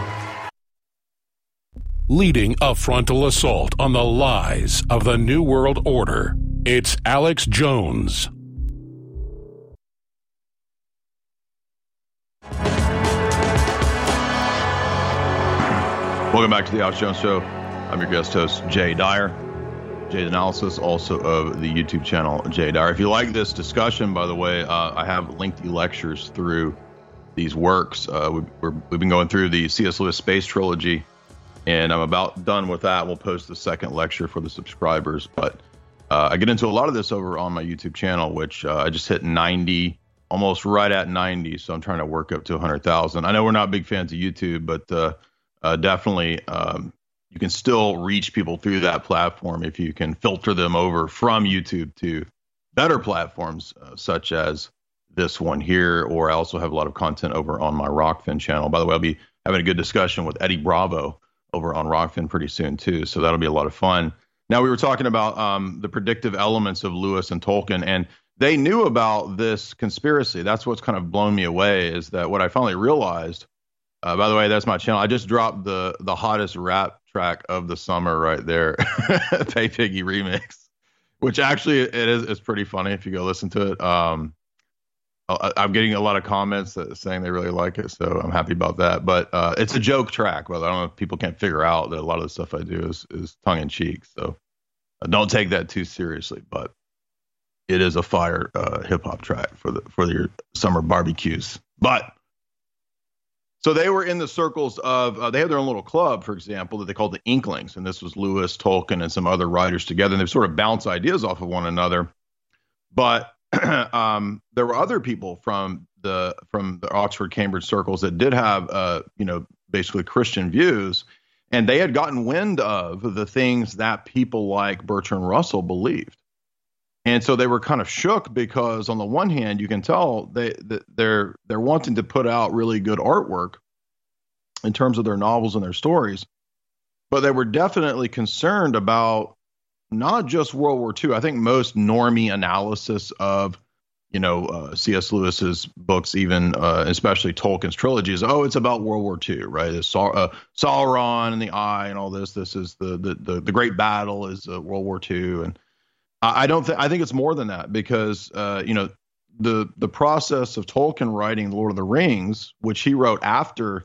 Leading a frontal assault on the lies of the New World Order, it's Alex Jones. Welcome back to the Alex Jones Show. I'm your guest host, Jay Dyer. Jay's Analysis, also of the YouTube channel, Jay Dyer. If you like this discussion, by the way, uh, I have lengthy lectures through these works. Uh, we've, we're, we've been going through the C S. Lewis Space Trilogy, and I'm about done with that. We'll post the second lecture for the subscribers. But uh, I get into a lot of this over on my YouTube channel, which uh, I just hit ninety, almost right at ninety. So I'm trying to work up to one hundred thousand. I know we're not big fans of YouTube, but uh, uh, definitely um, you can still reach people through that platform if you can filter them over from YouTube to better platforms uh, such as this one here, or I also have a lot of content over on my Rockfin channel. By the way, I'll be having a good discussion with Eddie Bravo over on Rockfin pretty soon too, so that'll be a lot of fun. Now, we were talking about um, the predictive elements of Lewis and Tolkien, and they knew about this conspiracy. That's what's kind of blown me away, is that what I finally realized, uh, by the way, that's my channel. I just dropped the the hottest rap track of the summer right there, Pay Piggy remix, which actually it is it's pretty funny if you go listen to it. Um, I, I'm getting a lot of comments that saying they really like it, so I'm happy about that. But uh, it's a joke track, but I don't know if people can't figure out that a lot of the stuff I do is is tongue in cheek. So uh, don't take that too seriously. But it is a fire uh, hip hop track for the for your summer barbecues. But so they were in the circles of, uh, they had their own little club, for example, that they called the Inklings. And this was Lewis, Tolkien, and some other writers together. And they sort of bounce ideas off of one another. But um, there were other people from the from the Oxford, Cambridge circles that did have, uh, you know, basically Christian views. And they had gotten wind of the things that people like Bertrand Russell believed. And so they were kind of shook because on the one hand, you can tell they that they're they're wanting to put out really good artwork in terms of their novels and their stories, but they were definitely concerned about not just World War Two. I think most normie analysis of, you know, uh, C S. Lewis's books, even uh, especially Tolkien's trilogies, oh, it's about World War Two, right? It's Sau- uh, Sauron and the Eye and all this. This is the the the, the great battle is uh, World War Two, and I don't think I think it's more than that, because uh, you know, the the process of Tolkien writing The Lord of the Rings, which he wrote after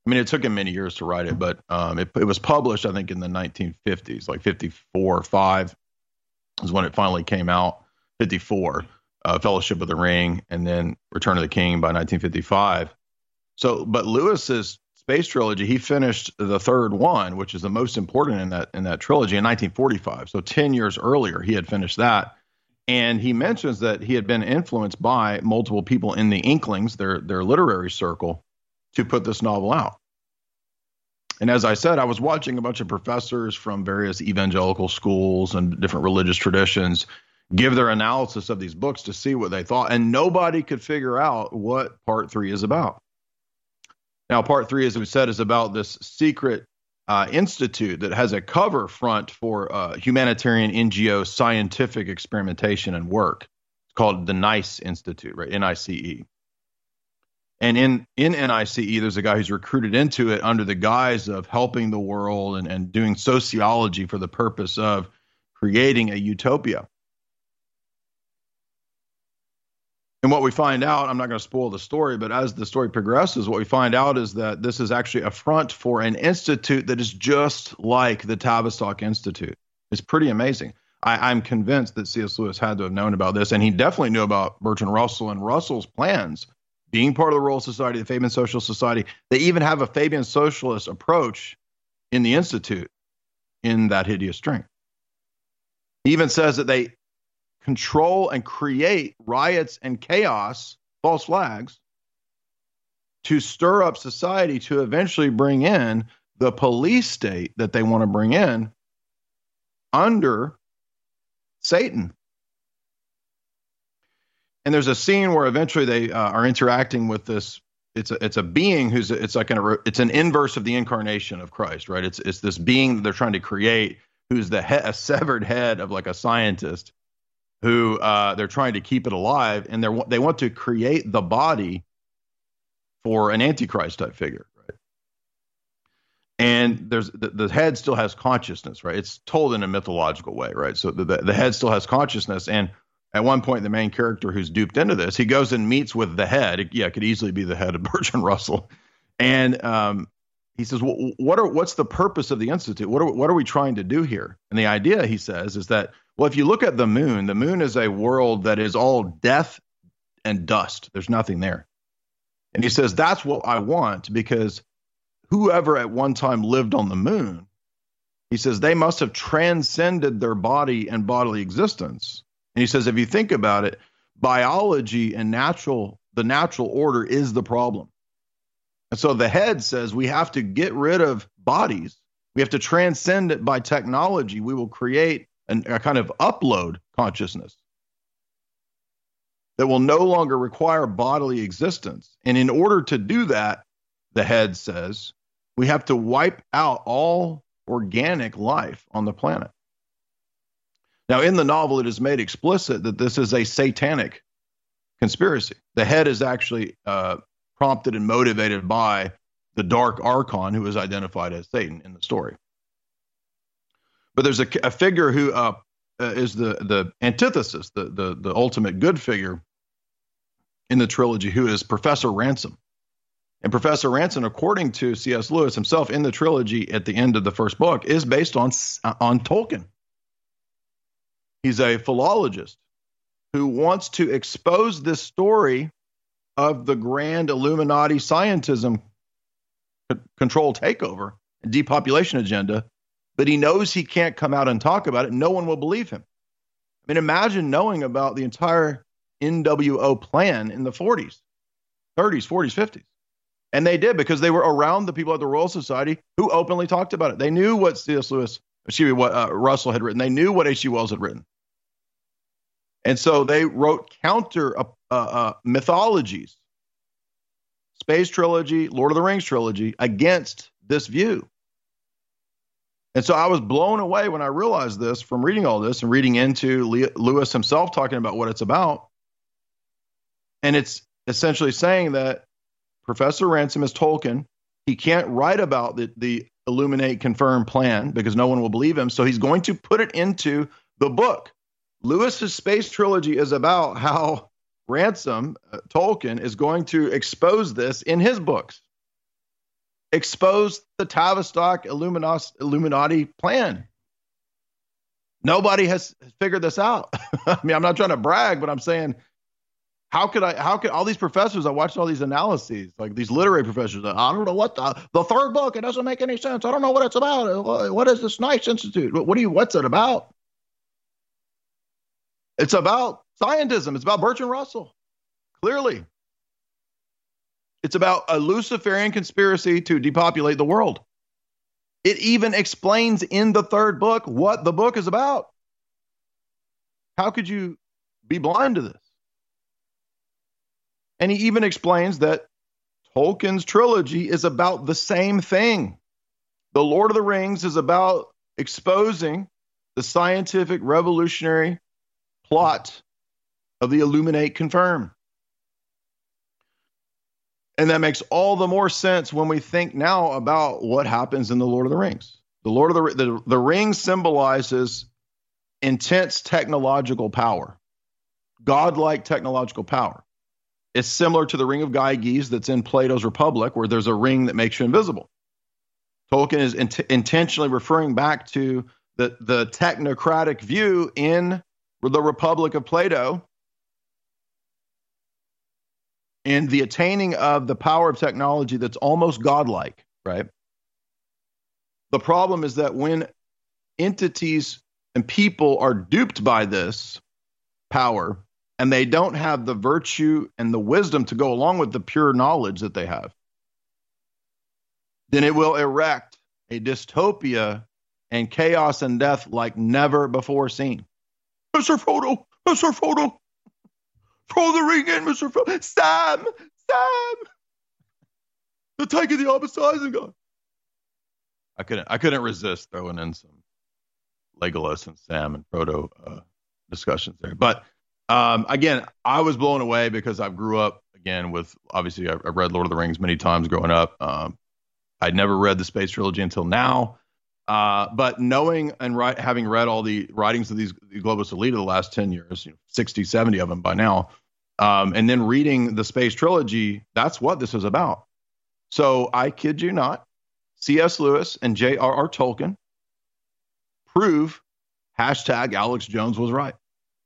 I mean, it took him many years to write it, but um, it, it was published, I think, in the nineteen fifties, like fifty-four or five is when it finally came out. fifty-four, uh, Fellowship of the Ring, and then Return of the King by nineteen fifty-five. So, but Lewis's space trilogy, he finished the third one, which is the most important in that in that trilogy, in nineteen forty-five. So ten years earlier, he had finished that. And he mentions that he had been influenced by multiple people in the Inklings, their their literary circle, to put this novel out. And as I said, I was watching a bunch of professors from various evangelical schools and different religious traditions give their analysis of these books to see what they thought. And nobody could figure out what part three is about. Now, part three, as we said, is about this secret uh, institute that has a cover front for uh, humanitarian N G O scientific experimentation and work. It's called the NICE Institute, right? N I C E. And in, in N I C E, there's a guy who's recruited into it under the guise of helping the world and, and doing sociology for the purpose of creating a utopia. And what we find out, I'm not going to spoil the story, but as the story progresses, what we find out is that this is actually a front for an institute that is just like the Tavistock Institute. It's pretty amazing. I, I'm convinced that C S. Lewis had to have known about this, and he definitely knew about Bertrand Russell and Russell's plans, being part of the Royal Society, the Fabian Social Society. They even have a Fabian Socialist approach in the Institute in That Hideous Drink. He even says that they control and create riots and chaos, false flags, to stir up society to eventually bring in the police state that they want to bring in under Satan. And there's a scene where eventually they uh, are interacting with this. It's a, it's a being who's it's like an it's an inverse of the incarnation of Christ, right? It's it's this being that they're trying to create who's the he- a severed head of like a scientist, who uh, they're trying to keep it alive, and they they want to create the body for an Antichrist type figure, right? And there's the, the head still has consciousness, right? It's told in a mythological way, right? So the, the, the head still has consciousness, and at one point, the main character who's duped into this, he goes and meets with the head. It, yeah, it could easily be the head of Bertrand Russell, and um, he says, well, "What are what's the purpose of the institute? What are what are we trying to do here?" And the idea, he says, is that, well, if you look at the moon, the moon is a world that is all death and dust. There's nothing there. And he says, that's what I want, because whoever at one time lived on the moon, he says, they must have transcended their body and bodily existence. And he says, if you think about it, biology and natural, the natural order is the problem. And so the head says we have to get rid of bodies. We have to transcend it by technology. We will create an, a kind of upload consciousness that will no longer require bodily existence. And in order to do that, the head says, we have to wipe out all organic life on the planet. Now, in the novel, it is made explicit that this is a satanic conspiracy. The head is actually uh, prompted and motivated by the dark archon who is identified as Satan in the story. But there's a, a figure who uh, uh, is the, the antithesis, the, the, the ultimate good figure in the trilogy, who is Professor Ransom. And Professor Ransom, according to C S. Lewis himself in the trilogy at the end of the first book, is based on, on Tolkien. He's a philologist who wants to expose this story of the grand Illuminati scientism c- control takeover and depopulation agenda, but he knows he can't come out and talk about it. No one will believe him. I mean, imagine knowing about the entire N W O plan in the forties, thirties, forties, fifties. And they did, because they were around the people at the Royal Society who openly talked about it. They knew what C S. Lewis, excuse me, what uh, Russell had written. They knew what H G. Wells had written. And so they wrote counter uh, uh, mythologies, Space Trilogy, Lord of the Rings trilogy, against this view. And so I was blown away when I realized this from reading all this and reading into Le- Lewis himself talking about what it's about. And it's essentially saying that Professor Ransom is Tolkien. He can't write about the, the Illuminate confirmed plan because no one will believe him. So he's going to put it into the book. Lewis's Space Trilogy is about how Ransom, uh, Tolkien, is going to expose this in his books. exposed the Tavistock Illuminos, Illuminati plan. Nobody has figured this out. I mean, I'm not trying to brag, but I'm saying, how could I, how could all these professors, I watched all these analyses, like these literary professors, I don't know what the, the third book, it doesn't make any sense. I don't know what it's about. What is this Nice Institute? What do you, what's it about? It's about scientism. It's about Bertrand Russell. Clearly. It's about a Luciferian conspiracy to depopulate the world. It even explains in the third book what the book is about. How could you be blind to this? And he even explains that Tolkien's trilogy is about the same thing. The Lord of the Rings is about exposing the scientific revolutionary plot of the Illuminate Confirm. And that makes all the more sense when we think now about what happens in the Lord of the Rings. The Lord of the the, the Ring symbolizes intense technological power, godlike technological power. It's similar to the Ring of Gyges that's in Plato's Republic, where there's a ring that makes you invisible. Tolkien is int- intentionally referring back to the, the technocratic view in the Republic of Plato, and the attaining of the power of technology that's almost godlike, right? The problem is that when entities and people are duped by this power, and they don't have the virtue and the wisdom to go along with the pure knowledge that they have, then it will erect a dystopia and chaos and death like never before seen. Mister Frodo, Mister Frodo, throw the ring in, Mister Frodo. Sam, Sam, the take of the opposite Isengard. I couldn't, I couldn't resist throwing in some Legolas and Sam and Frodo uh, discussions there. But um, again, I was blown away because I grew up again with, obviously, I, I read Lord of the Rings many times growing up. Um, I'd never read the Space Trilogy until now. Uh, but knowing and write, having read all the writings of these the globalist elite of the last ten years, you know, sixty, seventy of them by now, um, and then reading the Space Trilogy, that's what this is about. So I kid you not, C S Lewis and J R R Tolkien prove hashtag Alex Jones was right.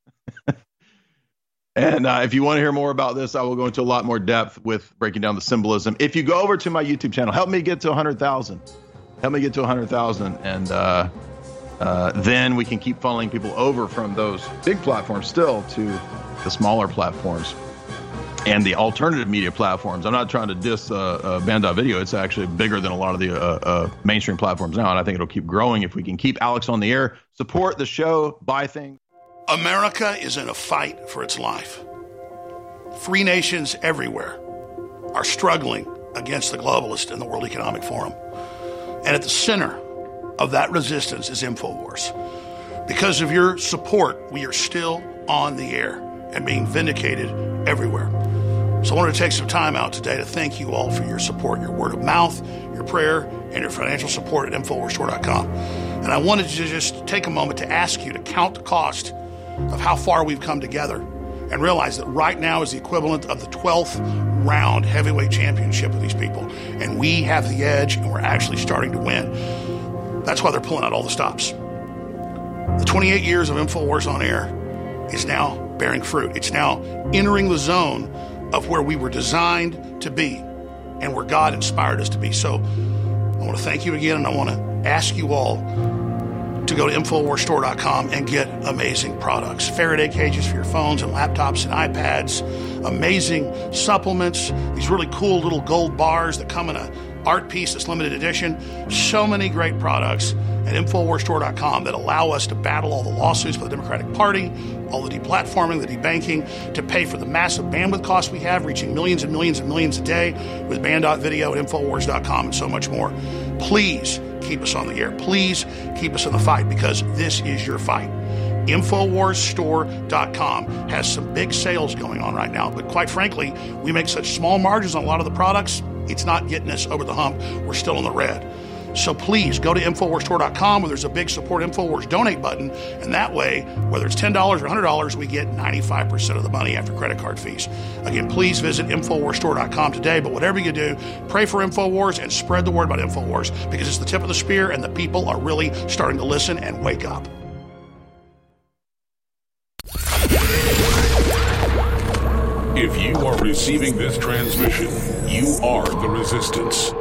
And uh, if you want to hear more about this, I will go into a lot more depth with breaking down the symbolism. If you go over to my YouTube channel, help me get to one hundred thousand. Help me get to one hundred thousand, and uh, uh, then we can keep funneling people over from those big platforms still to the smaller platforms and the alternative media platforms. I'm not trying to diss uh, uh, Bandot Video. It's actually bigger than a lot of the uh, uh, mainstream platforms now, and I think it'll keep growing if we can keep Alex on the air, support the show, buy things. America is in a fight for its life. Free nations everywhere are struggling against the globalists in the World Economic Forum. And at the center of that resistance is InfoWars. Because of your support, we are still on the air and being vindicated everywhere. So I wanted to take some time out today to thank you all for your support, your word of mouth, your prayer, and your financial support at Infowars Store dot com. And I wanted to just take a moment to ask you to count the cost of how far we've come together and realize that right now is the equivalent of the twelfth round heavyweight championship of these people. And we have the edge, and we're actually starting to win. That's why they're pulling out all the stops. The twenty-eight years of InfoWars on air is now bearing fruit. It's now entering the zone of where we were designed to be and where God inspired us to be. So I want to thank you again, and I want to ask you all to go to Infowars Store dot com and get amazing products. Faraday cages for your phones and laptops and iPads, amazing supplements, these really cool little gold bars that come in a art piece that's limited edition. So many great products at Infowars Store dot com that allow us to battle all the lawsuits for the Democratic Party, all the deplatforming, the debanking, to pay for the massive bandwidth costs we have, reaching millions and millions and millions a day with Bandot Video at Infowars dot com and so much more. Please keep us on the air. Please keep us in the fight, because this is your fight. Infowars Store dot com has some big sales going on right now, but quite frankly, we make such small margins on a lot of the products, it's not getting us over the hump. We're still in the red. So please go to Infowars Store dot com where there's a big Support Infowars donate button. And that way, whether it's ten dollars or one hundred dollars, we get ninety-five percent of the money after credit card fees. Again, please visit Infowars Store dot com today. But whatever you do, pray for Infowars and spread the word about Infowars because it's the tip of the spear and the people are really starting to listen and wake up. If you are receiving this transmission, you are the resistance.